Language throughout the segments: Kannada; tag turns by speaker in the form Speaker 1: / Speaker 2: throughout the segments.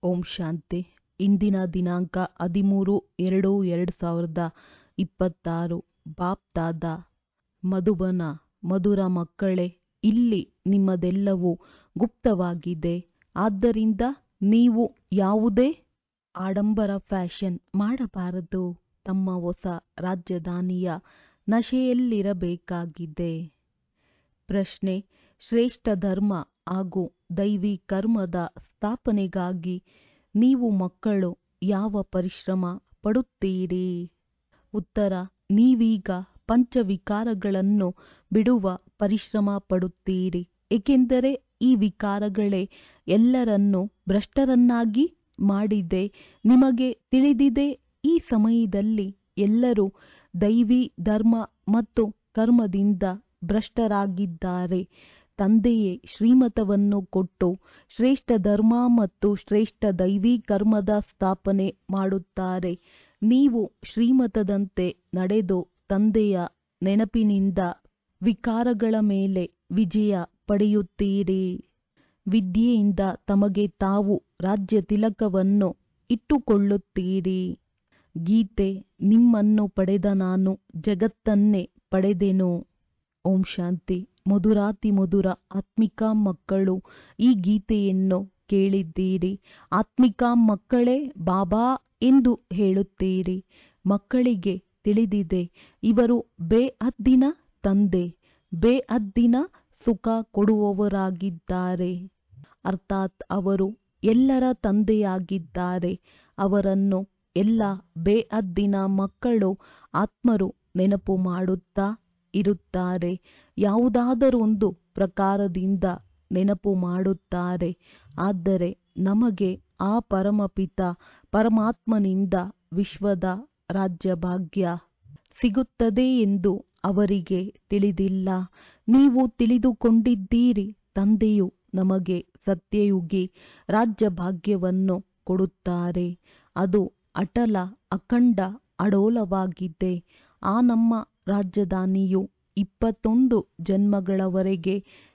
Speaker 1: ಓಂ ಶಾಂತಿ. ಇಂದಿನ ದಿನಾಂಕ 13/2/2026. ಬಾಪ್ ದಾದಾ ಮಧುಬನ. ಮಧುರ ಮಕ್ಕಳೇ, ಇಲ್ಲಿ ನಿಮ್ಮದೆಲ್ಲವೂ ಗುಪ್ತವಾಗಿದೆ. ಆದ್ದರಿಂದ ನೀವು ಯಾವುದೇ ಆಡಂಬರ ಫ್ಯಾಷನ್ ಮಾಡಬಾರದು. ತಮ್ಮ ಹೊಸ ರಾಜಧಾನಿಯ ನಶೆಯಲ್ಲಿರಬೇಕಾಗಿದೆ. ಪ್ರಶ್ನೆ: ಶ್ರೇಷ್ಠ ಧರ್ಮ ಹಾಗೂ ದೈವಿ ಕರ್ಮದ ಸ್ಥಾಪನೆಗಾಗಿ ನೀವು ಮಕ್ಕಳು ಯಾವ ಪರಿಶ್ರಮ ಪಡುತ್ತೀರಿ? ಉತ್ತರ: ನೀವೀಗ ಪಂಚವಿಕಾರಗಳನ್ನು ಬಿಡುವ ಪರಿಶ್ರಮ ಪಡುತ್ತೀರಿ. ಏಕೆಂದರೆ ಈ ವಿಕಾರಗಳೇ ಎಲ್ಲರನ್ನೂ ಭ್ರಷ್ಟರನ್ನಾಗಿ ಮಾಡಿದೆ. ನಿಮಗೆ ತಿಳಿದಿದೆ, ಈ ಸಮಯದಲ್ಲಿ ಎಲ್ಲರೂ ದೈವಿ ಧರ್ಮ ಮತ್ತು ಕರ್ಮದಿಂದ ಭ್ರಷ್ಟರಾಗಿದ್ದಾರೆ. ತಂದೆಯೇ ಶ್ರೀಮತವನ್ನು ಕೊಟ್ಟು ಶ್ರೇಷ್ಠ ಧರ್ಮ ಮತ್ತು ಶ್ರೇಷ್ಠ ದೈವಿ ಕರ್ಮದ ಸ್ಥಾಪನೆ ಮಾಡುತ್ತಾರೆ. ನೀವು ಶ್ರೀಮತದಂತೆ ನಡೆದು ತಂದೆಯ ನೆನಪಿನಿಂದ ವಿಕಾರಗಳ ಮೇಲೆ ವಿಜಯ ಪಡೆಯುತ್ತೀರಿ. ವಿದ್ಯೆಯಿಂದ ತಮಗೆ ತಾವು ರಾಜ್ಯ ತಿಲಕವನ್ನು ಇಟ್ಟುಕೊಳ್ಳುತ್ತೀರಿ. ಗೀತೆ: ನಿಮ್ಮನ್ನು ಪಡೆದ ನಾನು ಜಗತ್ತನ್ನೇ ಪಡೆದೆನು. ಓಂ ಶಾಂತಿ. ಮಧುರಾತಿ ಮಧುರ ಆತ್ಮಿಕ ಮಕ್ಕಳು, ಈ ಗೀತೆಯನ್ನು ಕೇಳಿದ್ದೀರಿ. ಆತ್ಮಿಕ ಮಕ್ಕಳೇ ಬಾಬಾ ಎಂದು ಹೇಳುತ್ತೀರಿ. ಮಕ್ಕಳಿಗೆ ತಿಳಿದಿದೆ, ಇವರು ಬೇಹದ್ದಿನ ತಂದೆ, ಬೇಹದ್ದಿನ ಸುಖ ಕೊಡುವವರಾಗಿದ್ದಾರೆ. ಅರ್ಥಾತ್ ಅವರು ಎಲ್ಲರ ತಂದೆಯಾಗಿದ್ದಾರೆ. ಅವರನ್ನು ಎಲ್ಲ ಬೇಹದ್ದಿನ ಮಕ್ಕಳು ಆತ್ಮರು ನೆನಪು ಮಾಡುತ್ತಾ ಇರುತ್ತಾರೆ. ಯಾವುದಾದರೊಂದು ಪ್ರಕಾರದಿಂದ ನೆನಪು ಮಾಡುತ್ತಾರೆ. ಆದರೆ ನಮಗೆ ಆ ಪರಮಪಿತ ಪರಮಾತ್ಮನಿಂದ ವಿಶ್ವದ ರಾಜ್ಯಭಾಗ್ಯ ಸಿಗುತ್ತದೆ ಎಂದು ಅವರಿಗೆ ತಿಳಿದಿಲ್ಲ. ನೀವು ತಿಳಿದುಕೊಂಡಿದ್ದೀರಿ, ತಂದೆಯು ನಮಗೆ ಸತ್ಯಯುಗಿ ರಾಜ್ಯಭಾಗ್ಯವನ್ನು ಕೊಡುತ್ತಾರೆ. ಅದು ಅಟಲ ಅಖಂಡ ಅಡೋಲವಾಗಿದೆ. ಆ ನಮ್ಮ ರಾಜಧಾನಿಯು 21 ಜನ್ಮಗಳವರೆಗೆ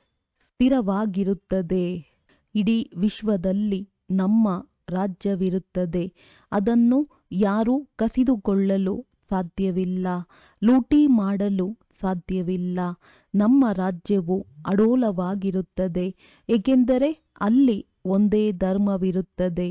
Speaker 1: ಸ್ಥಿರವಾಗಿರುತ್ತದೆ. ಇಡೀ ವಿಶ್ವದಲ್ಲಿ ನಮ್ಮ ರಾಜ್ಯವಿರುತ್ತದೆ. ಅದನ್ನು ಯಾರೂ ಕಸಿದುಕೊಳ್ಳಲು ಸಾಧ್ಯವಿಲ್ಲ, ಲೂಟಿ ಮಾಡಲು ಸಾಧ್ಯವಿಲ್ಲ. ನಮ್ಮ ರಾಜ್ಯವು ಅಡೋಲವಾಗಿರುತ್ತದೆ. ಏಕೆಂದರೆ ಅಲ್ಲಿ ಒಂದೇ ಧರ್ಮವಿರುತ್ತದೆ,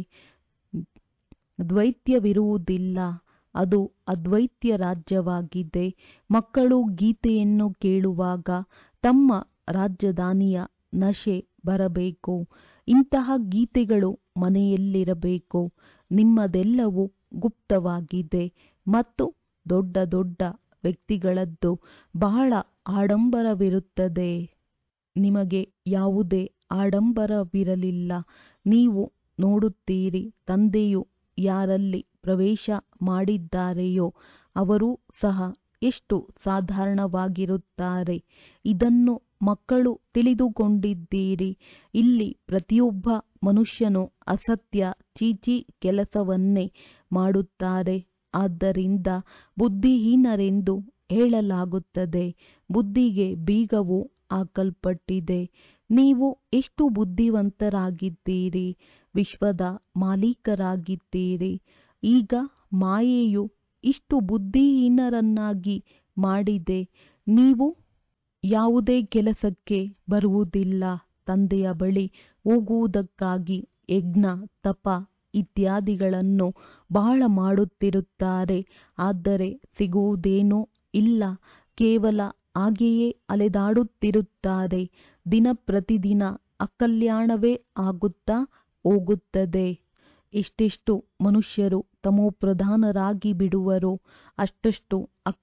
Speaker 1: ದ್ವೈತ್ಯವಿರುವುದಿಲ್ಲ. ಅದು ಅದ್ವೈತ್ಯ ರಾಜ್ಯವಾಗಿದೆ. ಮಕ್ಕಳು ಗೀತೆಯನ್ನು ಕೇಳುವಾಗ ತಮ್ಮ ರಾಜಧಾನಿಯ ನಶೆ ಬರಬೇಕು. ಇಂತಹ ಗೀತೆಗಳು ಮನೆಯಲ್ಲಿರಬೇಕು. ನಿಮ್ಮದೆಲ್ಲವೂ ಗುಪ್ತವಾಗಿದೆ ಮತ್ತು ದೊಡ್ಡ ದೊಡ್ಡ ವ್ಯಕ್ತಿಗಳದ್ದು ಬಹಳ ಆಡಂಬರವಿರುತ್ತದೆ. ನಿಮಗೆ ಯಾವುದೇ ಆಡಂಬರವಿರಲಿಲ್ಲ. ನೀವು ನೋಡುತ್ತೀರಿ, ತಂದೆಯು ಯಾರಲ್ಲಿ ಪ್ರವೇಶ ಮಾಡಿದ್ದಾರೆಯೋ ಅವರೂ ಸಹ ಎಷ್ಟು ಸಾಧಾರಣವಾಗಿರುತ್ತಾರೆ. ಇದನ್ನು ಮಕ್ಕಳು ತಿಳಿದುಕೊಂಡಿದ್ದೀರಿ. ಇಲ್ಲಿ ಪ್ರತಿಯೊಬ್ಬ ಮನುಷ್ಯನು ಅಸತ್ಯ ಚೀಚಿ ಕೆಲಸವನ್ನೇ ಮಾಡುತ್ತಾರೆ. ಆದ್ದರಿಂದ ಬುದ್ಧಿಹೀನರೆಂದು ಹೇಳಲಾಗುತ್ತದೆ. ಬುದ್ಧಿಗೆ ಬೀಗವು ಹಾಕಲ್ಪಟ್ಟಿದೆ. ನೀವು ಎಷ್ಟು ಬುದ್ಧಿವಂತರಾಗಿದ್ದೀರಿ, ವಿಶ್ವದ ಮಾಲೀಕರಾಗಿದ್ದೀರಿ. ಈಗ ಮಾಯೆಯು ಇಷ್ಟು ಬುದ್ಧಿಹೀನರನ್ನಾಗಿ ಮಾಡಿದೆ. ನೀವು ಯಾವುದೇ ಕೆಲಸಕ್ಕೆ ಬರುವುದಿಲ್ಲ. ತಂದೆಯ ಬಳಿ ಹೋಗುವುದಕ್ಕಾಗಿ ಯಜ್ಞ ತಪ ಇತ್ಯಾದಿಗಳನ್ನು ಬಹಳ ಮಾಡುತ್ತಿರುತ್ತಾರೆ. ಆದರೆ ಸಿಗುವುದೇನೂ ಇಲ್ಲ. ಕೇವಲ ಹಾಗೆಯೇ ಅಲೆದಾಡುತ್ತಿರುತ್ತಾರೆ. ದಿನ ಪ್ರತಿದಿನ ಅಕಲ್ಯಾಣವೇ ಆಗುತ್ತಾ ಹೋಗುತ್ತದೆ. ಎಷ್ಟೆಷ್ಟು ಮನುಷ್ಯರು ತಮೋಪ್ರಧಾನರಾಗಿ ಬಿಡುವರೋ ಅಷ್ಟಷ್ಟು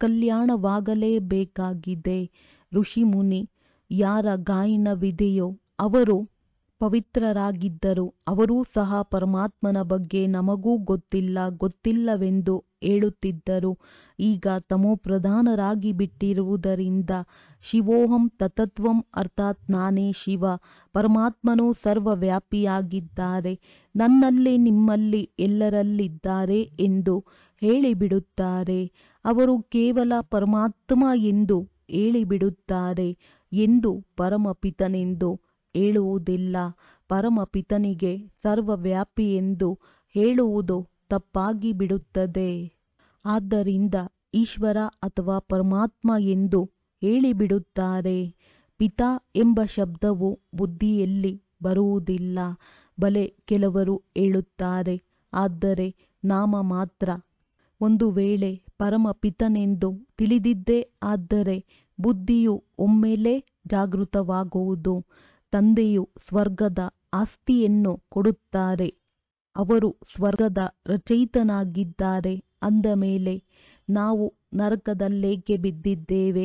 Speaker 1: ಅಕಲ್ಯಾಣವಾಗಲೇಬೇಕಾಗಿದೆ. ಋಷಿ ಮುನಿ ಯಾರ ಗಾಯನವಿದೆಯೋ ಅವರು ಪವಿತ್ರರಾಗಿದ್ದರು. ಅವರೂ ಸಹ ಪರಮಾತ್ಮನ ಬಗ್ಗೆ ನಮಗೂ ಗೊತ್ತಿಲ್ಲವೆಂದು ಹೇಳುತ್ತಿದ್ದರು. ಈಗ ತಮೋಪ್ರಧಾನರಾಗಿ ಬಿಟ್ಟಿರುವುದರಿಂದ ಶಿವೋಹಂ ತತತ್ವಂ ಅರ್ಥಾತ್ ನಾನೇ ಶಿವ, ಪರಮಾತ್ಮನು ಸರ್ವವ್ಯಾಪಿಯಾಗಿದ್ದಾರೆ, ನನ್ನಲ್ಲಿ ನಿಮ್ಮಲ್ಲಿ ಎಲ್ಲರಲ್ಲಿದ್ದಾರೆ ಎಂದು ಹೇಳಿಬಿಡುತ್ತಾರೆ. ಅವರು ಕೇವಲ ಪರಮಾತ್ಮ ಎಂದು ಹೇಳಿಬಿಡುತ್ತಾರೆ ಎಂದು ಪರಮಪಿತನೆಂದು ಹೇಳುವುದಿಲ್ಲ. ಪರಮಪಿತನಿಗೆ ಸರ್ವವ್ಯಾಪಿ ಎಂದು ಹೇಳುವುದು ತಪ್ಪಾಗಿ ಬಿಡುತ್ತದೆ. ಆದ್ದರಿಂದ ಈಶ್ವರ ಅಥವಾ ಪರಮಾತ್ಮ ಎಂದು ಹೇಳಿಬಿಡುತ್ತಾರೆ. ಪಿತಾ ಎಂಬ ಶಬ್ದವು ಬುದ್ಧಿಯಲ್ಲಿ ಬರುವುದಿಲ್ಲ. ಬಲೆ ಕೆಲವರು ಹೇಳುತ್ತಾರೆ, ಆದರೆ ನಾಮ ಮಾತ್ರ. ಒಂದು ವೇಳೆ ಪರಮಪಿತನೆಂದು ತಿಳಿದಿದ್ದೇ ಆದರೆ ಬುದ್ಧಿಯು ಒಮ್ಮೆಲೇ ಜಾಗೃತವಾಗುವುದು. ತಂದೆಯು ಸ್ವರ್ಗದ ಆಸ್ತಿಯನ್ನು ಕೊಡುತ್ತಾರೆ. ಅವರು ಸ್ವರ್ಗದ ರಚಯಿತನಾಗಿದ್ದಾರೆ ಅಂದ ಮೇಲೆ ನಾವು ನರಕದಲ್ಲೇಕೆ ಬಿದ್ದಿದ್ದೇವೆ?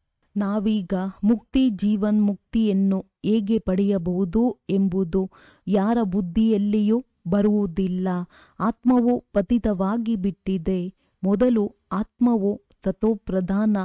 Speaker 1: ನಾವೀಗ ಮುಕ್ತಿ ಜೀವನ್ಮುಕ್ತಿಯನ್ನು ಹೇಗೆ ಪಡೆಯಬಹುದು ಎಂಬುದು ಯಾರ ಬುದ್ಧಿಯಲ್ಲಿಯೂ ಬರುವುದಿಲ್ಲ. ಆತ್ಮವು ಪತಿತವಾಗಿ ಬಿಟ್ಟಿದೆ. ಮೊದಲು ಆತ್ಮವು ಸತೋಪ್ರಧಾನ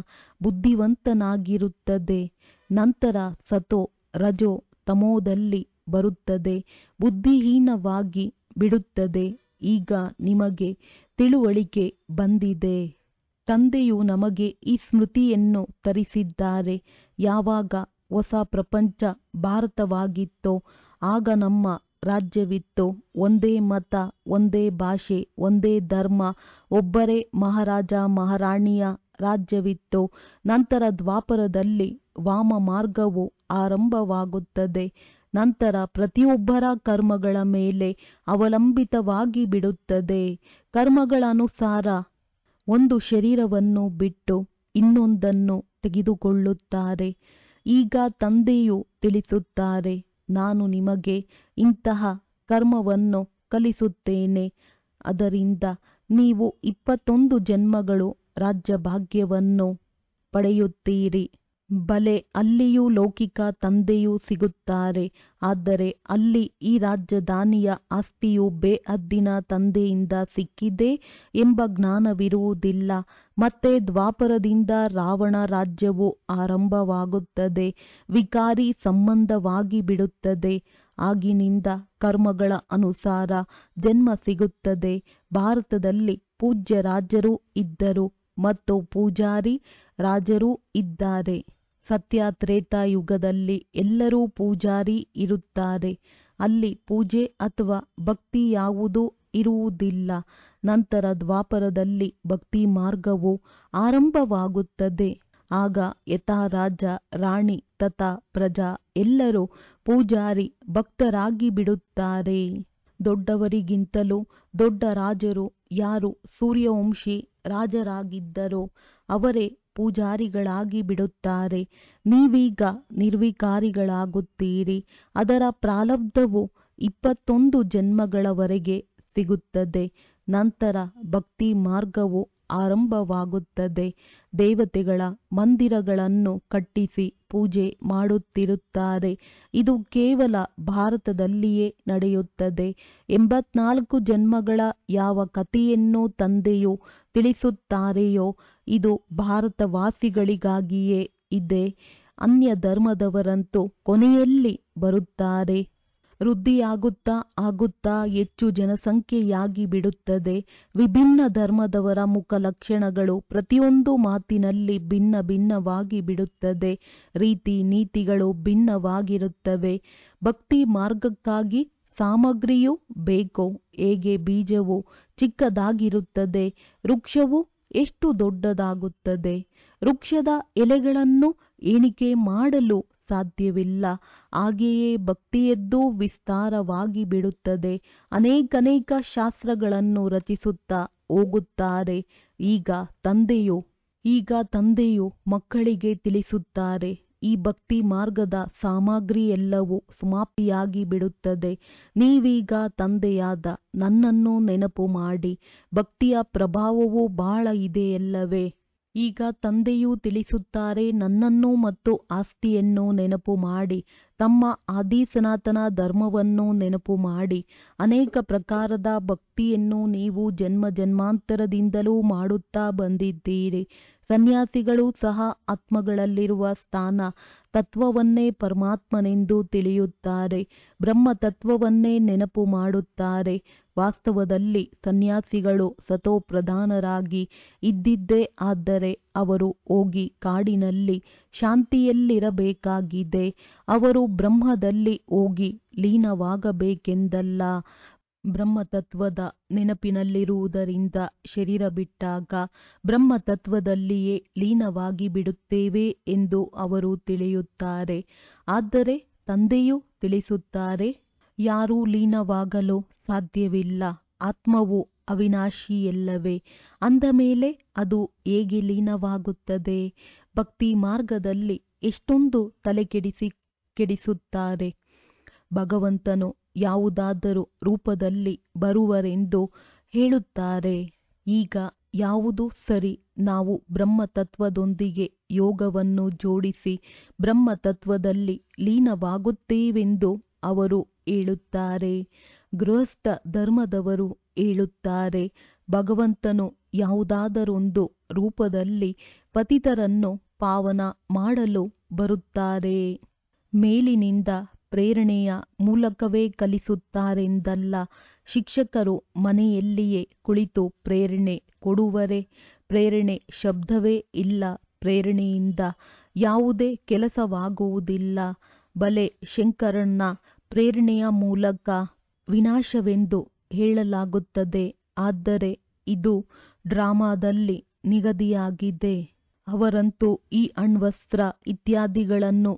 Speaker 1: ಬುದ್ಧಿವಂತನಾಗಿರುತ್ತದೆ. ನಂತರ ಸತೋ ರಜೋ ತಮೋದಲ್ಲಿ ಬರುತ್ತದೆ. ಬುದ್ಧಿಹೀನವಾಗಿ ಬಿಡುತ್ತದೆ. ಈಗ ನಿಮಗೆ ತಿಳುವಳಿಕೆ ಬಂದಿದೆ. ತಂದೆಯು ನಮಗೆ ಈ ಸ್ಮೃತಿಯನ್ನು ತರಿಸಿದ್ದಾರೆ. ಯಾವಾಗ ಹೊಸ ಪ್ರಪಂಚ ಭಾರತವಾಗಿತ್ತೋ ಆಗ ನಮ್ಮ ರಾಜ್ಯವಿತ್ತು. ಒಂದೇ ಮತ, ಒಂದೇ ಭಾಷೆ, ಒಂದೇ ಧರ್ಮ, ಒಬ್ಬರೇ ಮಹಾರಾಜ ಮಹಾರಾಣಿಯ ರಾಜ್ಯವಿತ್ತು. ನಂತರ ದ್ವಾಪರದಲ್ಲಿ ವಾಮ ಮಾರ್ಗವು ಆರಂಭವಾಗುತ್ತದೆ. ನಂತರ ಪ್ರತಿಯೊಬ್ಬರ ಕರ್ಮಗಳ ಮೇಲೆ ಅವಲಂಬಿತವಾಗಿ ಬಿಡುತ್ತದೆ. ಕರ್ಮಗಳ ಅನುಸಾರ ಒಂದು ಶರೀರವನ್ನು ಬಿಟ್ಟು ಇನ್ನೊಂದನ್ನು ತೆಗೆದುಕೊಳ್ಳುತ್ತಾರೆ. ಈಗ ತಂದೆಯು ತಿಳಿಸುತ್ತಾರೆ, ನಾನು ನಿಮಗೆ ಇಂತಹ ಕರ್ಮವನ್ನು ಕಲಿಸುತ್ತೇನೆ. ಅದರಿಂದ ನೀವು 21 ಜನ್ಮಗಳು ರಾಜ್ಯಭಾಗ್ಯವನ್ನು ಪಡೆಯುತ್ತೀರಿ. ಬಲೆ ಅಲ್ಲಿಯೂ ಲೌಕಿಕ ತಂದೆಯೂ ಸಿಗುತ್ತಾರೆ. ಆದರೆ ಅಲ್ಲಿ ಈ ರಾಜಧಾನಿಯ ಆಸ್ತಿಯು ಬೇಹದ್ದಿನ ತಂದೆಯಿಂದ ಸಿಕ್ಕಿದೆ ಎಂಬ ಜ್ಞಾನವಿರುವುದಿಲ್ಲ. ಮತ್ತೆ ದ್ವಾಪರದಿಂದ ರಾವಣ ರಾಜ್ಯವು ಆರಂಭವಾಗುತ್ತದೆ. ವಿಕಾರಿ ಸಂಬಂಧವಾಗಿ ಬಿಡುತ್ತದೆ. ಆಗಿನಿಂದ ಕರ್ಮಗಳ ಅನುಸಾರ ಜನ್ಮ ಸಿಗುತ್ತದೆ. ಭಾರತದಲ್ಲಿ ಪೂಜ್ಯ ರಾಜರು ಇದ್ದರು ಮತ್ತು ಪೂಜಾರಿ ರಾಜರೂ ಇದ್ದಾರೆ. ಸತ್ಯ ತ್ರೇತಾಯುಗದಲ್ಲಿ ಎಲ್ಲರೂ ಪೂಜಾರಿ ಇರುತ್ತಾರೆ. ಅಲ್ಲಿ ಪೂಜೆ ಅಥವಾ ಭಕ್ತಿ ಯಾವುದೂ ಇರುವುದಿಲ್ಲ. ನಂತರ ದ್ವಾಪರದಲ್ಲಿ ಭಕ್ತಿ ಮಾರ್ಗವು ಆರಂಭವಾಗುತ್ತದೆ. ಆಗ ಯಥಾ ರಾಜ ರಾಣಿ ತಥಾ ಪ್ರಜಾ ಎಲ್ಲರೂ ಪೂಜಾರಿ ಭಕ್ತರಾಗಿ ಬಿಡುತ್ತಾರೆ. ದೊಡ್ಡವರಿಗಿಂತಲೂ ದೊಡ್ಡ ರಾಜರು ಯಾರು ಸೂರ್ಯವಂಶಿ ರಾಜರಾಗಿದ್ದರೋ ಅವರೇ ಪೂಜಾರಿಗಳಾಗಿ ಬಿಡುತ್ತಾರೆ. ನೀವೀಗ ನಿರ್ವಿಕಾರಿಗಳಾಗುತ್ತೀರಿ. ಅದರ ಪ್ರಾರಬ್ಧವು 21 ಜನ್ಮಗಳವರೆಗೆ ಸಿಗುತ್ತದೆ. ನಂತರ ಭಕ್ತಿ ಮಾರ್ಗವು ಆರಂಭವಾಗುತ್ತದೆ. ದೇವತೆಗಳ ಮಂದಿರಗಳನ್ನು ಕಟ್ಟಿಸಿ ಪೂಜೆ ಮಾಡುತ್ತಿರುತ್ತಾರೆ. ಇದು ಕೇವಲ ಭಾರತದಲ್ಲಿಯೇ ನಡೆಯುತ್ತದೆ. 84 ಜನ್ಮಗಳ ಯಾವ ಕಥೆಯನ್ನು ತಂದೆಯು ತಿಳಿಸುತ್ತಾರೆಯೋ ಇದು ಭಾರತವಾಸಿಗಳಿಗಾಗಿಯೇ ಇದೆ. ಅನ್ಯ ಧರ್ಮದವರಂತೂ ಕೊನೆಯಲ್ಲಿ ಬರುತ್ತಾರೆ. ವೃದ್ಧಿಯಾಗುತ್ತಾ ಆಗುತ್ತಾ ಹೆಚ್ಚು ಜನಸಂಖ್ಯೆಯಾಗಿ ಬಿಡುತ್ತದೆ. ವಿಭಿನ್ನ ಧರ್ಮದವರ ಮುಖ ಲಕ್ಷಣಗಳು ಪ್ರತಿಯೊಂದು ಮಾತಿನಲ್ಲಿ ಭಿನ್ನ ಭಿನ್ನವಾಗಿ ಬಿಡುತ್ತದೆ. ರೀತಿ ನೀತಿಗಳು ಭಿನ್ನವಾಗಿರುತ್ತವೆ. ಭಕ್ತಿ ಮಾರ್ಗಕ್ಕಾಗಿ ಸಾಮಗ್ರಿಯೂ ಬೇಕು. ಹೇಗೆ ಬೀಜವು ಚಿಕ್ಕದಾಗಿರುತ್ತದೆ, ವೃಕ್ಷವು ಎಷ್ಟು ದೊಡ್ಡದಾಗುತ್ತದೆ. ವೃಕ್ಷದ ಎಲೆಗಳನ್ನು ಎಣಿಕೆ ಮಾಡಲು ಸಾಧ್ಯವಿಲ್ಲ. ಹಾಗೆಯೇ ಭಕ್ತಿಯದ್ದು ವಿಸ್ತಾರವಾಗಿ ಬಿಡುತ್ತದೆ. ಅನೇಕ ಶಾಸ್ತ್ರಗಳನ್ನು ರಚಿಸುತ್ತಾ ಹೋಗುತ್ತಾರೆ. ಈಗ ತಂದೆಯು ಮಕ್ಕಳಿಗೆ ತಿಳಿಸುತ್ತಾರೆ, ಈ ಭಕ್ತಿ ಮಾರ್ಗದ ಸಾಮಗ್ರಿ ಎಲ್ಲವೂ ಸಮಾಪ್ತಿಯಾಗಿ ಬಿಡುತ್ತದೆ. ನೀವೀಗ ತಂದೆಯಾದ ನನ್ನನ್ನು ನೆನಪು ಮಾಡಿ. ಭಕ್ತಿಯ ಪ್ರಭಾವವು ಬಹಳ ಇದೆಯಲ್ಲವೇ? ಈಗ ತಂದೆಯು ತಿಳಿಸುತ್ತಾರೆ, ನನ್ನನ್ನು ಮತ್ತು ಆಸ್ತಿಯನ್ನು ನೆನಪು ಮಾಡಿ. ತಮ್ಮ ಆದಿ ಸನಾತನ ಧರ್ಮವನ್ನು ನೆನಪು ಮಾಡಿ. ಅನೇಕ ಪ್ರಕಾರದ ಭಕ್ತಿಯನ್ನು ನೀವು ಜನ್ಮ ಜನ್ಮಾಂತರದಿಂದಲೂ ಮಾಡುತ್ತಾ ಬಂದಿದ್ದೀರಿ. ಸನ್ಯಾಸಿಗಳು ಸಹ ಆತ್ಮಗಳಲ್ಲಿರುವ ಸ್ಥಾನ ತತ್ವವನ್ನೇ ಪರಮಾತ್ಮನೆಂದು ತಿಳಿಯುತ್ತಾರೆ. ಬ್ರಹ್ಮ ತತ್ವವನ್ನೇ ನೆನಪು ಮಾಡುತ್ತಾರೆ. ವಾಸ್ತವದಲ್ಲಿ ಸನ್ಯಾಸಿಗಳು ಸತೋಪ್ರಧಾನರಾಗಿ ಇದ್ದಿದ್ದೇ ಆದರೆ ಅವರು ಹೋಗಿ ಕಾಡಿನಲ್ಲಿ ಶಾಂತಿಯಲ್ಲಿರಬೇಕಾಗಿದೆ. ಅವರು ಬ್ರಹ್ಮದಲ್ಲಿ ಹೋಗಿ ಲೀನವಾಗಬೇಕೆಂದಲ್ಲ. ಬ್ರಹ್ಮತತ್ವದ ನೆನಪಿನಲ್ಲಿರುವುದರಿಂದ ಶರೀರ ಬಿಟ್ಟಾಗ ಬ್ರಹ್ಮತತ್ವದಲ್ಲಿಯೇ ಲೀನವಾಗಿ ಬಿಡುತ್ತೇವೆ ಎಂದು ಅವರು ತಿಳಿಯುತ್ತಾರೆ. ಆದರೆ ತಂದೆಯೂ ತಿಳಿಸುತ್ತಾರೆ, ಯಾರೂ ಲೀನವಾಗಲು ಸಾಧ್ಯವಿಲ್ಲ. ಆತ್ಮವು ಅವಿನಾಶಿಯಲ್ಲವೇ? ಅಂದ ಮೇಲೆ ಅದು ಹೇಗೆ ಲೀನವಾಗುತ್ತದೆ? ಭಕ್ತಿ ಮಾರ್ಗದಲ್ಲಿ ಎಷ್ಟೊಂದು ತಲೆ ಕೆಡಿಸುತ್ತಾರೆ. ಭಗವಂತನು ಯಾವುದಾದರೂ ರೂಪದಲ್ಲಿ ಬರುವರೆಂದು ಹೇಳುತ್ತಾರೆ. ಈಗ ಯಾವುದು ಸರಿ? ನಾವು ಬ್ರಹ್ಮತತ್ವದೊಂದಿಗೆ ಯೋಗವನ್ನು ಜೋಡಿಸಿ ಬ್ರಹ್ಮತತ್ವದಲ್ಲಿ ಲೀನವಾಗುತ್ತೇವೆಂದು ಅವರು ಹೇಳುತ್ತಾರೆ. ಗೃಹಸ್ಥ ಧರ್ಮದವರು ಹೇಳುತ್ತಾರೆ, ಭಗವಂತನು ಯಾವುದಾದರೊಂದು ರೂಪದಲ್ಲಿ ಪತಿತರನ್ನು ಪಾವನ ಮಾಡಲು ಬರುತ್ತಾರೆ. ಮೇಲಿನಿಂದ ಪ್ರೇರಣೆಯ ಮೂಲಕವೇ ಕಲಿಸುತ್ತಾರೆಂದಲ್ಲ. ಶಿಕ್ಷಕರು ಮನೆಯಲ್ಲಿಯೇ ಕುಳಿತು ಪ್ರೇರಣೆ ಕೊಡುವರೆ? ಪ್ರೇರಣೆ ಶಬ್ದವೇ ಇಲ್ಲ. ಪ್ರೇರಣೆಯಿಂದ ಯಾವುದೇ ಕೆಲಸವಾಗುವುದಿಲ್ಲ. ಬಲೆ ಶಂಕರನ ಪ್ರೇರಣೆಯ ಮೂಲಕ ವಿನಾಶವೆಂದು ಹೇಳಲಾಗುತ್ತದೆ. ಆದರೆ ಇದು ಡ್ರಾಮಾದಲ್ಲಿ ನಿಗದಿಯಾಗಿದೆ. ಅವರಂತೂ ಈ ಅಣ್ವಸ್ತ್ರ ಇತ್ಯಾದಿಗಳನ್ನು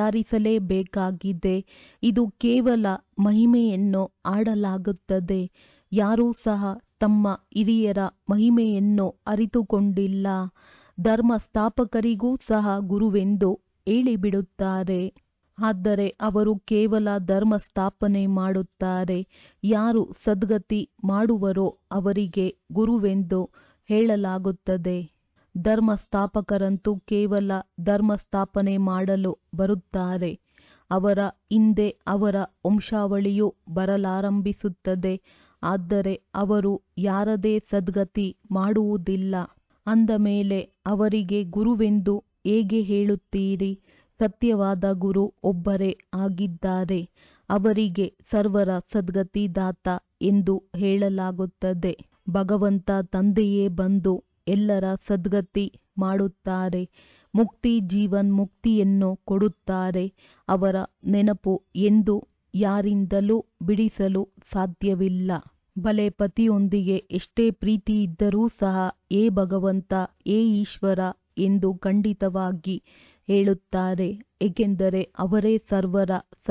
Speaker 1: ತಯಾರಿಸಲೇಬೇಕಾಗಿದೆ. ಇದು ಕೇವಲ ಮಹಿಮೆಯನ್ನು ಆಡಲಾಗುತ್ತದೆ. ಯಾರೂ ಸಹ ತಮ್ಮ ಹಿರಿಯರ ಮಹಿಮೆಯನ್ನು ಅರಿತುಕೊಂಡಿಲ್ಲ. ಧರ್ಮ ಸ್ಥಾಪಕರಿಗೂ ಸಹ ಗುರುವೆಂದು ಹೇಳಿಬಿಡುತ್ತಾರೆ. ಆದರೆ ಅವರು ಕೇವಲ ಧರ್ಮ ಸ್ಥಾಪನೆ ಮಾಡುತ್ತಾರೆ. ಯಾರು ಸದ್ಗತಿ ಮಾಡುವರೋ ಅವರಿಗೆ ಗುರುವೆಂದು ಹೇಳಲಾಗುತ್ತದೆ. ಧರ್ಮ ಸ್ಥಾಪಕರಂತೂ ಕೇವಲ ಧರ್ಮ ಸ್ಥಾಪನೆ ಮಾಡಲು ಬರುತ್ತಾರೆ. ಅವರ ಹಿಂದೆ ಅವರ ವಂಶಾವಳಿಯು ಬರಲಾರಂಭಿಸುತ್ತದೆ. ಆದರೆ ಅವರು ಯಾರದೇ ಸದ್ಗತಿ ಮಾಡುವುದಿಲ್ಲ. ಅಂದ ಮೇಲೆ ಅವರಿಗೆ ಗುರುವೆಂದು ಹೇಗೆ ಹೇಳುತ್ತೀರಿ? ಸತ್ಯವಾದ ಗುರು ಒಬ್ಬರೇ ಆಗಿದ್ದಾರೆ. ಅವರಿಗೆ ಸರ್ವರ ಸದ್ಗತಿದಾತ ಎಂದು ಹೇಳಲಾಗುತ್ತದೆ. ಭಗವಂತ ತಂದೆಯೇ ಬಂದು ಎಲ್ಲರ ಸದ್ಗತಿ ಮಾಡುತ್ತಾರೆ. ಮುಕ್ತಿ ಜೀವನ್ಮುಕ್ತಿಯನ್ನು ಕೊಡುತ್ತಾರೆ. ಅವರ ನೆನಪು ಎಂದು ಯಾರಿಂದಲೂ ಬಿಡಿಸಲು ಸಾಧ್ಯವಿಲ್ಲ. ಬಲೆ ಪತಿಯೊಂದಿಗೆ ಎಷ್ಟೇ ಪ್ರೀತಿ ಇದ್ದರೂ ಸಹ ಏ ಭಗವಂತ, ಏ ಈಶ್ವರ ಎಂದು ಖಂಡಿತವಾಗಿ ಹೇಳುತ್ತಾರೆ. ಏಕೆಂದರೆ ಅವರೇ ಸರ್ವರ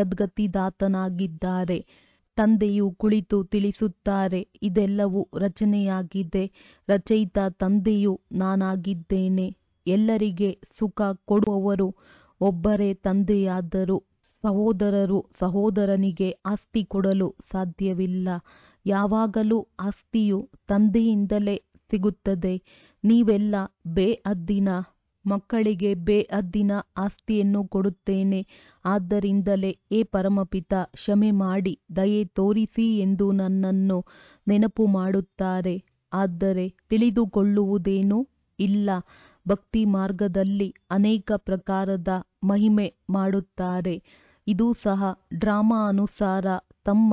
Speaker 1: ಸದ್ಗತಿದಾತನಾಗಿದ್ದಾರೆ. ತಂದೆಯು ಕುಳಿತು ತಿಳಿಸುತ್ತಾರೆ, ಇದೆಲ್ಲವೂ ರಚನೆಯಾಗಿದೆ. ರಚಯಿತ ತಂದೆಯು ನಾನಾಗಿದ್ದೇನೆ. ಎಲ್ಲರಿಗೆ ಸುಖ ಕೊಡುವವರು ಒಬ್ಬರೇ ತಂದೆಯಾದರೂ ಸಹೋದರರು ಸಹೋದರನಿಗೆ ಆಸ್ತಿ ಕೊಡಲು ಸಾಧ್ಯವಿಲ್ಲ. ಯಾವಾಗಲೂ ಆಸ್ತಿಯು ತಂದೆಯಿಂದಲೇ ಸಿಗುತ್ತದೆ. ನೀವೆಲ್ಲ ಬೇಹದ್ದಿನ ಮಕ್ಕಳಿಗೆ ಬೇಹದ್ದಿನ ಆಸ್ತಿಯನ್ನು ಕೊಡುತ್ತೇನೆ. ಆದ್ದರಿಂದಲೇ ಏ ಪರಮಪಿತ, ಕ್ಷಮೆ ಮಾಡಿ, ದಯೆ ತೋರಿಸಿ ಎಂದು ನನ್ನನ್ನು ನೆನಪು ಮಾಡುತ್ತಾರೆ. ಆದರೆ ತಿಳಿದುಕೊಳ್ಳುವುದೇನೂ ಇಲ್ಲ. ಭಕ್ತಿ ಮಾರ್ಗದಲ್ಲಿ ಅನೇಕ ಪ್ರಕಾರದ ಮಹಿಮೆ ಮಾಡುತ್ತಾರೆ. ಇದು ಸಹ ಡ್ರಾಮಾ ಅನುಸಾರ ತಮ್ಮ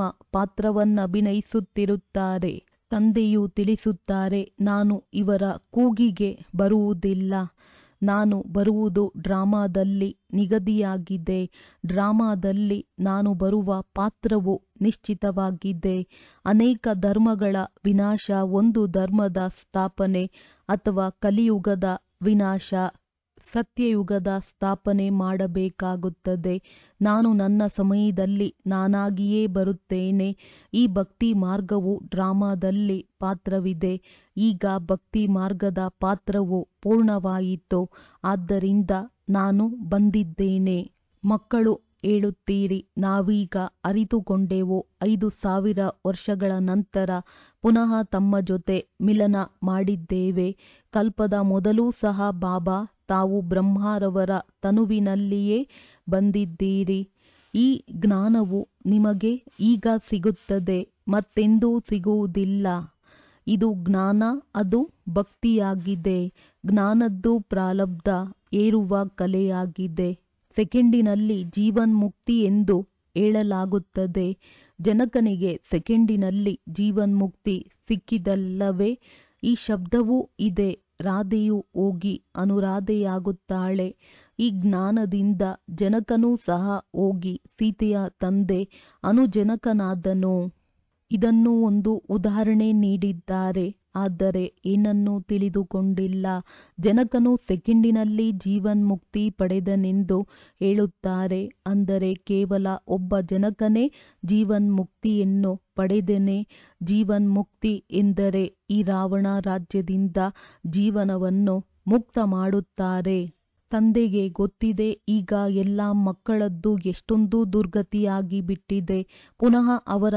Speaker 1: ಪಾತ್ರವನ್ನಭಿನಯಿಸುತ್ತಿರುತ್ತಾರೆ. ತಂದೆಯು ತಿಳಿಸುತ್ತಾರೆ, ನಾನು ಇವರ ಕೂಗಿಗೆ ಬರುವುದಿಲ್ಲ. ನಾನು ಬರುವುದು ಡ್ರಾಮಾದಲ್ಲಿ ನಿಗದಿಯಾಗಿದೆ. ಡ್ರಾಮಾದಲ್ಲಿ ನಾನು ಬರುವ ಪಾತ್ರವು ನಿಶ್ಚಿತವಾಗಿದೆ. ಅನೇಕ ಧರ್ಮಗಳ ವಿನಾಶ, ಒಂದು ಧರ್ಮದ ಸ್ಥಾಪನೆ, ಅಥವಾ ಕಲಿಯುಗದ ವಿನಾಶ, ಸತ್ಯಯುಗದ ಸ್ಥಾಪನೆ ಮಾಡಬೇಕಾಗುತ್ತದೆ. ನಾನು ನನ್ನ ಸಮಯದಲ್ಲಿ ನಾನಾಗಿಯೇ ಬರುತ್ತೇನೆ. ಈ ಭಕ್ತಿ ಮಾರ್ಗವು ಡ್ರಾಮಾದಲ್ಲಿ ಪಾತ್ರವಿದೆ. ಈಗ ಭಕ್ತಿ ಮಾರ್ಗದ ಪಾತ್ರವು ಪೂರ್ಣವಾಯಿತು. ಆದ್ದರಿಂದ ನಾನು ಬಂದಿದ್ದೇನೆ. ಮಕ್ಕಳು ಹೇಳುತ್ತೀರಿ, ನಾವೀಗ ಅರಿತುಕೊಂಡೆವು. 5000 ವರ್ಷಗಳ ನಂತರ ಪುನಃ ತಮ್ಮ ಜೊತೆ ಮಿಲನ ಮಾಡಿದ್ದೇವೆ. ಕಲ್ಪದ ಮೊದಲೂ ಸಹ ಬಾಬಾ ತಾವು ಬ್ರಹ್ಮರವರ ತನುವಿನಲ್ಲಿಯೇ ಬಂದಿದ್ದೀರಿ. ಈ ಜ್ಞಾನವು ನಿಮಗೆ ಈಗ ಸಿಗುತ್ತದೆ, ಮತ್ತೆಂದೂ ಸಿಗುವುದಿಲ್ಲ. ಇದು ಜ್ಞಾನ, ಅದು ಭಕ್ತಿಯಾಗಿದೆ. ಜ್ಞಾನದ್ದು ಪ್ರಾರಬ್ಧ ಏರುವ ಕಲೆಯಾಗಿದೆ. ಸೆಕೆಂಡಿನಲ್ಲಿ ಜೀವನ್ಮುಕ್ತಿ ಎಂದು ಹೇಳಲಾಗುತ್ತದೆ. ಜನಕನಿಗೆ ಸೆಕೆಂಡಿನಲ್ಲಿ ಜೀವನ್ಮುಕ್ತಿ ಸಿಕ್ಕಿದಲ್ಲವೇ? ಈ ಶಬ್ದವೂ ಇದೆ. ರಾಧೆಯು ಹೋಗಿ ಅನುರಾಧೆಯಾಗುತ್ತಾಳೆ. ಈ ಜ್ಞಾನದಿಂದ ಜನಕನೂ ಸಹ ಹೋಗಿ ಸೀತೆಯ ತಂದೆ ಅನುಜನಕನಾದನು. ಇದನ್ನು ಒಂದು ಉದಾಹರಣೆ ನೀಡಿದ್ದಾರೆ, ಆದರೆ ಏನನ್ನೂ ತಿಳಿದುಕೊಂಡಿಲ್ಲ. ಜನಕನು ಸೆಕೆಂಡಿನಲ್ಲಿ ಜೀವನ್ಮುಕ್ತಿ ಪಡೆದನೆಂದು ಹೇಳುತ್ತಾರೆ. ಅಂದರೆ ಕೇವಲ ಒಬ್ಬ ಜನಕನೇ ಜೀವನ್ಮುಕ್ತಿಯನ್ನು ಪಡೆದನೆ. ಜೀವನ್ಮುಕ್ತಿ ಎಂದರೆ ಈ ರಾವಣ ರಾಜ್ಯದಿಂದ ಜೀವನವನ್ನು ಮುಕ್ತ ಮಾಡುತ್ತಾರೆ. ತಂದೆಗೆ ಗೊತ್ತಿದೆ ಈಗ ಎಲ್ಲ ಮಕ್ಕಳದ್ದು ಎಷ್ಟೊಂದು ದುರ್ಗತಿಯಾಗಿ ಬಿಟ್ಟಿದೆ. ಪುನಃ ಅವರ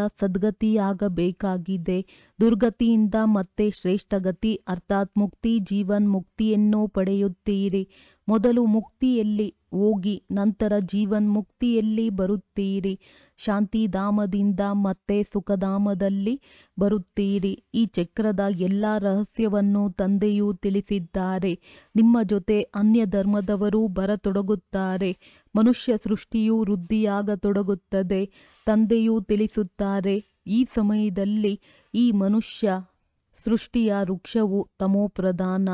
Speaker 1: ಸದ್ಗತಿಯಾಗಬೇಕಾಗಿದೆ. ದುರ್ಗತಿಯಿಂದ ಮತ್ತೆ ಶ್ರೇಷ್ಠಗತಿ ಅರ್ಥಾತ್ ಮುಕ್ತಿ ಜೀವನ್ಮುಕ್ತಿಯನ್ನು ಪಡೆಯುತ್ತೀರಿ. ಮೊದಲು ಮುಕ್ತಿಯಲ್ಲಿ ಹೋಗಿ ನಂತರ ಜೀವನ್ಮುಕ್ತಿಯಲ್ಲಿ ಬರುತ್ತೀರಿ. ಶಾಂತಿಧಾಮದಿಂದ ಮತ್ತೆ ಸುಖಧಾಮದಲ್ಲಿ ಬರುತ್ತೀರಿ. ಈ ಚಕ್ರದ ಎಲ್ಲ ರಹಸ್ಯವನ್ನು ತಂದೆಯು ತಿಳಿಸಿದ್ದಾರೆ. ನಿಮ್ಮ ಜೊತೆ ಅನ್ಯ ಧರ್ಮದವರು ಬರತೊಡಗುತ್ತಾರೆ. ಮನುಷ್ಯ ಸೃಷ್ಟಿಯು ವೃದ್ಧಿಯಾಗತೊಡಗುತ್ತದೆ. ತಂದೆಯು ತಿಳಿಸುತ್ತಾರೆ, ಈ ಸಮಯದಲ್ಲಿ ಈ ಮನುಷ್ಯ ಸೃಷ್ಟಿಯ ವೃಕ್ಷವು ತಮೋಪ್ರಧಾನ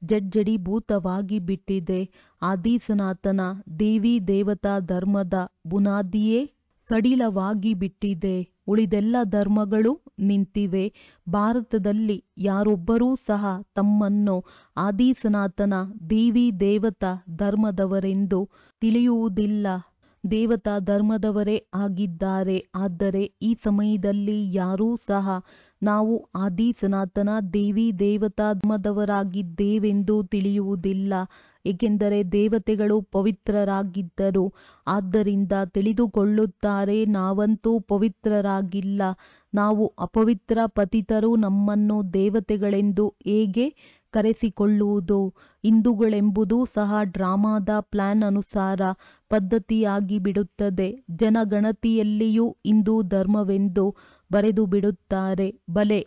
Speaker 1: ಜಡ್ಜಡೀಭೂತವಾಗಿ ಬಿಟ್ಟಿದೆ. ಆದಿ ಸನಾತನ ದೇವಿ ದೇವತಾ ಧರ್ಮದ ಬುನಾದಿಯೇ ಸಡಿಲವಾಗಿ ಬಿಟ್ಟಿದೆ. ಉಳಿದೆಲ್ಲ ಧರ್ಮಗಳು ನಿಂತಿವೆ. ಭಾರತದಲ್ಲಿ ಯಾರೊಬ್ಬರೂ ಸಹ ತಮ್ಮನ್ನು ಆದಿ ಸನಾತನ ದೇವಿ ದೇವತಾ ಧರ್ಮದವರೆಂದು ತಿಳಿಯುವುದಿಲ್ಲ. ದೇವತಾ ಧರ್ಮದವರೇ ಆಗಿದ್ದಾರೆ. ಆದರೆ ಈ ಸಮಯದಲ್ಲಿ ಯಾರೂ ಸಹ ನಾವು ಆದಿ ಸನಾತನ ದೇವಿ ದೇವತಾ ಧರ್ಮದವರಾಗಿದ್ದೇವೆಂದು ತಿಳಿಯುವುದಿಲ್ಲ. ಏಕೆಂದರೆ ದೇವತೆಗಳು ಪವಿತ್ರರಾಗಿದ್ದರು. ಆದ್ದರಿಂದ ತಿಳಿದುಕೊಳ್ಳುತ್ತಾರೆ, ನಾವಂತೂ ಪವಿತ್ರರಾಗಿಲ್ಲ. ನಾವು ಅಪವಿತ್ರ ಪತಿತರು. ನಮ್ಮನ್ನು ದೇವತೆಗಳೆಂದು ಹೇಗೆ ಕರೆಸಿಕೊಳ್ಳುವುದು? ಹಿಂದೂಗಳೆಂಬುದು ಸಹ ಡ್ರಾಮಾದ ಪ್ಲಾನ್ ಅನುಸಾರ ಪದ್ಧತಿಯಾಗಿ ಬಿಡುತ್ತದೆ. ಜನಗಣತಿಯಲ್ಲಿಯೂ ಹಿಂದೂ ಧರ್ಮವೆಂದು ಬರೆದು ಬಿಡುತ್ತಾರೆ. ಬಲೆ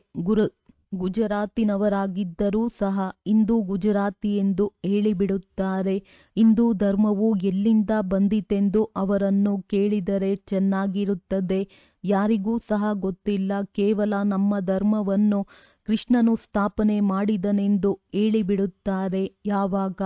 Speaker 1: ಗುಜರಾತಿನವರಾಗಿದ್ದರೂ ಸಹ ಹಿಂದೂ ಗುಜರಾತಿ ಎಂದು ಹೇಳಿಬಿಡುತ್ತಾರೆ. ಹಿಂದೂ ಧರ್ಮವು ಎಲ್ಲಿಂದ ಬಂದಿತೆಂದು ಅವರನ್ನು ಕೇಳಿದರೆ ಚೆನ್ನಾಗಿರುತ್ತದೆ. ಯಾರಿಗೂ ಸಹ ಗೊತ್ತಿಲ್ಲ. ಕೇವಲ ನಮ್ಮ ಧರ್ಮವನ್ನು ಕೃಷ್ಣನು ಸ್ಥಾಪನೆ ಮಾಡಿದನೆಂದು ಹೇಳಿಬಿಡುತ್ತಾರೆ. ಯಾವಾಗ?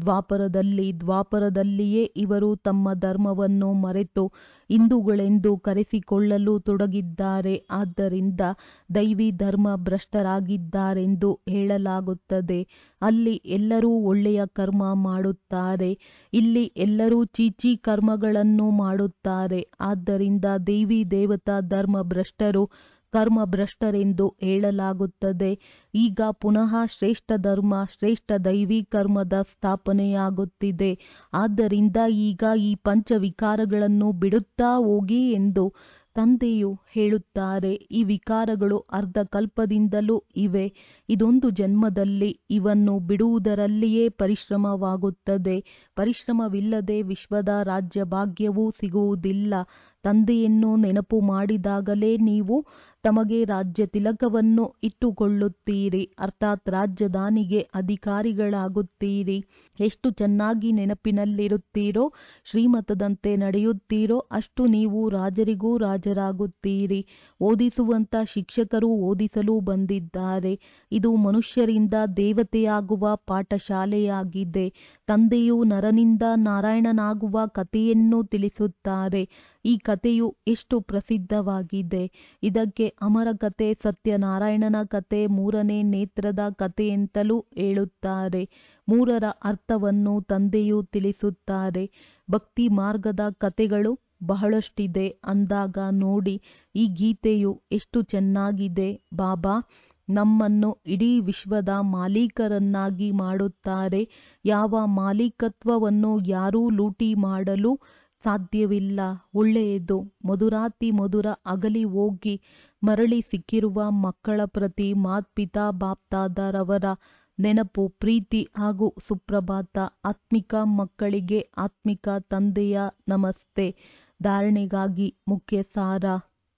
Speaker 1: ದ್ವಾಪರದಲ್ಲಿಯೇ ಇವರು ತಮ್ಮ ಧರ್ಮವನ್ನು ಮರೆತು ಹಿಂದೂಗಳೆಂದು ಕರೆಸಿಕೊಳ್ಳಲು ತೊಡಗಿದ್ದಾರೆ. ಆದ್ದರಿಂದ ದೈವಿ ಧರ್ಮ ಭ್ರಷ್ಟರಾಗಿದ್ದಾರೆಂದು ಹೇಳಲಾಗುತ್ತದೆ. ಅಲ್ಲಿ ಎಲ್ಲರೂ ಒಳ್ಳೆಯ ಕರ್ಮ ಮಾಡುತ್ತಾರೆ, ಇಲ್ಲಿ ಎಲ್ಲರೂ ಚೀಚಿ ಕರ್ಮಗಳನ್ನು ಮಾಡುತ್ತಾರೆ. ಆದ್ದರಿಂದ ದೇವಿ ದೇವತಾ ಧರ್ಮ ಭ್ರಷ್ಟರು, ಕರ್ಮಭ್ರಷ್ಟರೆಂದು ಹೇಳಲಾಗುತ್ತದೆ. ಈಗ ಪುನಃ ಶ್ರೇಷ್ಠ ಧರ್ಮ, ಶ್ರೇಷ್ಠ ದೈವಿ ಕರ್ಮದ ಸ್ಥಾಪನೆಯಾಗುತ್ತಿದೆ. ಆದ್ದರಿಂದ ಈಗ ಈ ಪಂಚವಿಕಾರಗಳನ್ನು ಬಿಡುತ್ತಾ ಹೋಗಿ ಎಂದು ತಂದೆಯು ಹೇಳುತ್ತಾರೆ. ಈ ವಿಕಾರಗಳು ಅರ್ಧಕಲ್ಪದಿಂದಲೂ ಇವೆ. ಇದೊಂದು ಜನ್ಮದಲ್ಲಿ ಇವನ್ನು ಬಿಡುವುದರಲ್ಲಿಯೇ ಪರಿಶ್ರಮವಾಗುತ್ತದೆ. ಪರಿಶ್ರಮವಿಲ್ಲದೆ ವಿಶ್ವದ ರಾಜ್ಯ ಭಾಗ್ಯವೂ ಸಿಗುವುದಿಲ್ಲ. ತಂದೆಯನ್ನು ನೆನಪು ಮಾಡಿದಾಗಲೇ ನೀವು ತಮಗೆ ರಾಜ್ಯ ತಿಲಕವನ್ನು ಇಟ್ಟುಕೊಳ್ಳುತ್ತೀರಿ. ಅರ್ಥಾತ್ ರಾಜಧಾನಿಗೆ ಅಧಿಕಾರಿಗಳಾಗುತ್ತೀರಿ. ಎಷ್ಟು ಚೆನ್ನಾಗಿ ನೆನಪಿನಲ್ಲಿರುತ್ತೀರೋ, ಶ್ರೀಮತದಂತೆ ನಡೆಯುತ್ತೀರೋ, ಅಷ್ಟು ನೀವು ರಾಜರಿಗೂ ರಾಜರಾಗುತ್ತೀರಿ. ಓದಿಸುವಂತ ಶಿಕ್ಷಕರು ಓದಿಸಲು ಬಂದಿದ್ದಾರೆ. ಇದು ಮನುಷ್ಯರಿಂದ ದೇವತೆಯಾಗುವ ಪಾಠಶಾಲೆಯಾಗಿದೆ. ತಂದೆಯು ನರನಿಂದ ನಾರಾಯಣನಾಗುವ ಕಥೆಯನ್ನು ತಿಳಿಸುತ್ತಾರೆ. ಈ ಕಥೆಯು ಎಷ್ಟು ಪ್ರಸಿದ್ಧವಾಗಿದೆ. ಇದಕ್ಕೆ ಅಮರ ಕಥೆ, ಸತ್ಯನಾರಾಯಣನ ಕಥೆ, ಮೂರನೇ ನೇತ್ರದ ಕಥೆಯೆಂತಲೂ ಹೇಳುತ್ತಾರೆ. ಮೂರರ ಅರ್ಥವನ್ನು ತಂದೆಯು ತಿಳಿಸುತ್ತಾರೆ. ಭಕ್ತಿ ಮಾರ್ಗದ ಕಥೆಗಳು ಬಹಳಷ್ಟಿದೆ ಅಂದಾಗ ನೋಡಿ, ಈ ಗೀತೆಯು ಎಷ್ಟು ಚೆನ್ನಾಗಿದೆ. ಬಾಬಾ ನಮ್ಮನ್ನು ಇಡೀ ವಿಶ್ವದ ಮಾಲೀಕರನ್ನಾಗಿ ಮಾಡುತ್ತಾರೆ. ಯಾವ ಮಾಲೀಕತ್ವವನ್ನು ಯಾರೂ ಲೂಟಿ ಮಾಡಲು ಸಾಧ್ಯವಿಲ್ಲ. ಒಳ್ಳೆಯದು. ಮಧುರಾತಿ ಮಧುರ ಅಗಲಿ ಹೋಗಿ ಮರಳಿ ಸಿಕ್ಕಿರುವ ಮಕ್ಕಳ ಪ್ರತಿ ಮಾತ್ಪಿತಾ ಬಾಪ್ದಾದರವರ ನೆನಪು, ಪ್ರೀತಿ ಹಾಗೂ ಸುಪ್ರಭಾತ. ಆತ್ಮಿಕ ಮಕ್ಕಳಿಗೆ ಆತ್ಮಿಕ ತಂದೆಯ ನಮಸ್ತೆ. ಧಾರಣೆಗಾಗಿ ಮುಖ್ಯ ಸಾರ.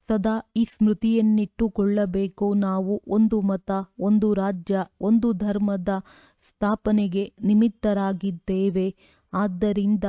Speaker 1: ಸದಾ ಈ ಸ್ಮೃತಿಯನ್ನಿಟ್ಟುಕೊಳ್ಳಬೇಕು, ನಾವು ಒಂದು ಮತ, ಒಂದು ರಾಜ್ಯ, ಒಂದು ಧರ್ಮದ ಸ್ಥಾಪನೆಗೆ ನಿಮಿತ್ತರಾಗಿದ್ದೇವೆ. ಆದ್ದರಿಂದ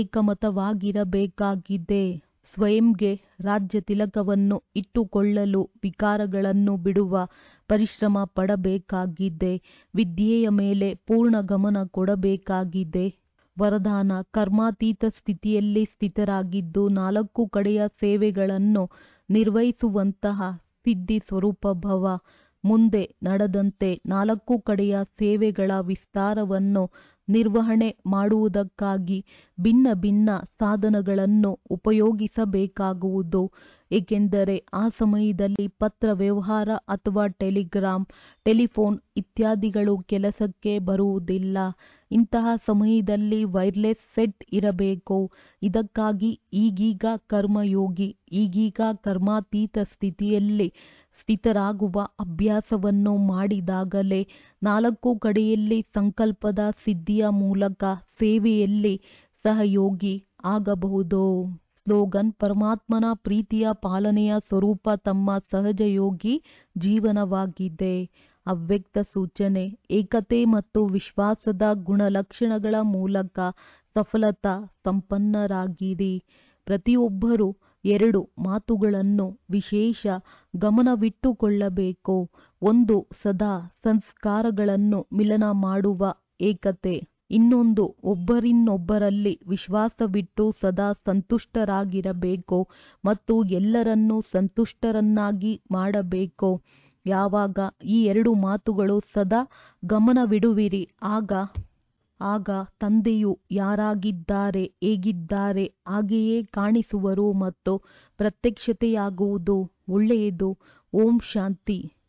Speaker 1: ಏಕಮತವಾಗಿರಬೇಕಾಗಿದೆ. ಸ್ವಯಂಗೆ ರಾಜ್ಯ ತಿಲಕವನ್ನು ಇಟ್ಟುಕೊಳ್ಳಲು ವಿಕಾರಗಳನ್ನು ಬಿಡುವ ಪರಿಶ್ರಮ ಪಡಬೇಕಾಗಿದೆ. ವಿದ್ಯೆಯ ಮೇಲೆ ಪೂರ್ಣ ಗಮನ ಕೊಡಬೇಕಾಗಿದೆ. ವರದಾನ: ಕರ್ಮಾತೀತ ಸ್ಥಿತಿಯಲ್ಲಿ ಸ್ಥಿತರಾಗಿದ್ದು ನಾಲ್ಕು ಕಡೆಯ ಸೇವೆಗಳನ್ನು ನಿರ್ವಹಿಸುವಂತಹ ಸಿದ್ಧಿ ಸ್ವರೂಪ ಭವ. ಮುಂದೆ ನಡೆದಂತೆ ನಾಲ್ಕು ಕಡೆಯ ಸೇವೆಗಳ ವಿಸ್ತಾರವನ್ನು ನಿರ್ವಹಣೆ ಮಾಡುವುದಕ್ಕಾಗಿ ಭಿನ್ನ ಭಿನ್ನ ಸಾಧನಗಳನ್ನು ಉಪಯೋಗಿಸಬೇಕಾಗುವುದು. ಏಕೆಂದರೆ ಆ ಸಮಯದಲ್ಲಿ ಪತ್ರ ವ್ಯವಹಾರ ಅಥವಾ ಟೆಲಿಫೋನ್ ಇತ್ಯಾದಿಗಳು ಕೆಲಸಕ್ಕೆ ಬರುವುದಿಲ್ಲ. ಇಂತಹ ಸಮಯದಲ್ಲಿ ವೈರ್ಲೆಸ್ ಸೆಟ್ ಇರಬೇಕು. ಇದಕ್ಕಾಗಿ ಈಗೀಗ ಕರ್ಮಯೋಗಿ, ಈಗೀಗ ಕರ್ಮಾತೀತ ಸ್ಥಿತಿಯಲ್ಲಿ ಸ್ಥಿತರಾಗುವ ಅಭ್ಯಾಸವನ್ನು ಮಾಡಿದಾಗಲೇ ನಾಲ್ಕು ಕಡೆಯಲ್ಲಿ ಸಂಕಲ್ಪದ ಸಿದ್ಧಿಯ ಮೂಲಕ ಸೇವೆಯಲ್ಲಿ ಸಹಯೋಗಿ ಆಗಬಹುದು. ಸ್ಲೋಗನ್: ಪರಮಾತ್ಮನ ಪ್ರೀತಿಯ ಪಾಲನೆಯ ಸ್ವರೂಪ ತಮ್ಮ ಸಹಜಯೋಗಿ ಜೀವನವಾಗಿದೆ. ಅವ್ಯಕ್ತ ಸೂಚನೆ: ಏಕತೆ ಮತ್ತು ವಿಶ್ವಾಸದ ಗುಣಲಕ್ಷಣಗಳ ಮೂಲಕ ಸಫಲತಾ ಸಂಪನ್ನರಾಗಿರಿ. ಪ್ರತಿಯೊಬ್ಬರೂ ಎರಡು ಮಾತುಗಳನ್ನು ವಿಶೇಷ ಗಮನವಿಟ್ಟುಕೊಳ್ಳಬೇಕು. ಒಂದು, ಸದಾ ಸಂಸ್ಕಾರಗಳನ್ನು ಮಿಲನ ಮಾಡುವ ಏಕತೆ. ಇನ್ನೊಂದು, ಒಬ್ಬರಿನ್ನೊಬ್ಬರಲ್ಲಿ ವಿಶ್ವಾಸವಿಟ್ಟು ಸದಾ ಸಂತುಷ್ಟರಾಗಿರಬೇಕು ಮತ್ತು ಎಲ್ಲರನ್ನೂ ಸಂತುಷ್ಟರನ್ನಾಗಿ ಮಾಡಬೇಕು. ಯಾವಾಗ ಈ ಎರಡು ಮಾತುಗಳು ಸದಾ ಗಮನವಿಡುವಿರಿ, ಆಗ ತಂದೆಯು ಯಾರಾಗಿದ್ದಾರೆ, ಹೇಗಿದ್ದಾರೆ ಹಾಗೆಯೇ ಕಾಣಿಸುವರು ಮತ್ತು ಪ್ರತ್ಯಕ್ಷತೆಯಾಗುವುದು. ಒಳ್ಳೆಯದು. ಓಂ ಶಾಂತಿ.